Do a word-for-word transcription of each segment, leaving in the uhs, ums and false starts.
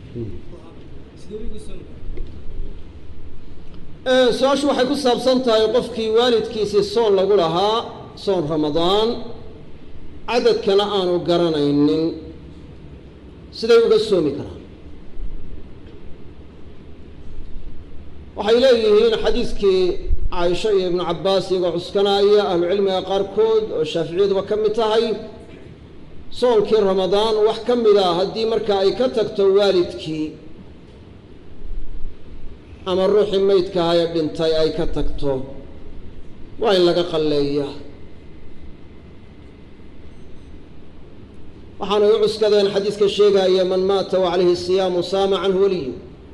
su-aashu waxay ku saabsan tahay qofkii waalidkiisii soon lagu lahaa soon ramadaan cadadkana aanu garanaynin siday uga soomi karaan waxay leeyihiin xadiiskii caaisha iyo ibnu cabbaas iyagoo cuskanaya ahlucilmiga qaarkood oo shaaficiyaduba ka mid tahay soonkii ramadaan wax ka mid a haddii marka ay ka tagto waalidkii ama ruuxii maydkaha ee dhintay ay ka tagto waa in laga qalleeyaa waxaanay u cuskadeen xadiiska sheegaya man maata wa calayhi siyaamu saama canhu waliyu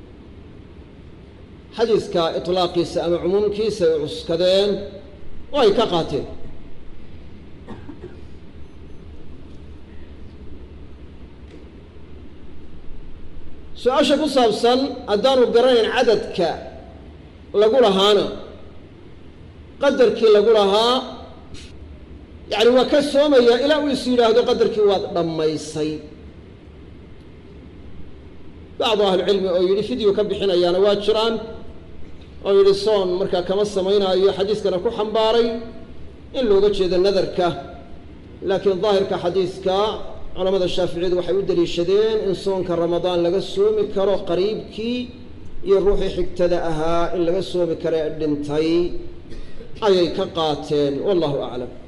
xadiiska iطlaaqiisa ama cumuumkiisa ay u cuskadeen oo ay ka qaateen su-aasha ku saabsan haddaanu garanayn cadadka lagu lahaana qadarkii lagu lahaa yacni waa ka soomaya ilaa uu is yidhaahdo qadarkii waad dhammaysay bacdu ahlicilmi oo yidhi fidyu ka bixinayaana waa jiraan oo yidhi soon markaa kama samaynaayo xadiiskana ku xambaaray in looga jeedo nadarka laakiin daahirka xadiiska culamada shaaficiyadu waxay u daliishadeen in soonka ramadaan laga soomi karo qariibkii iyo ruuxii xigtada ahaa in laga soomi karo ee dhintay ayay ka qaateen wallahu aclam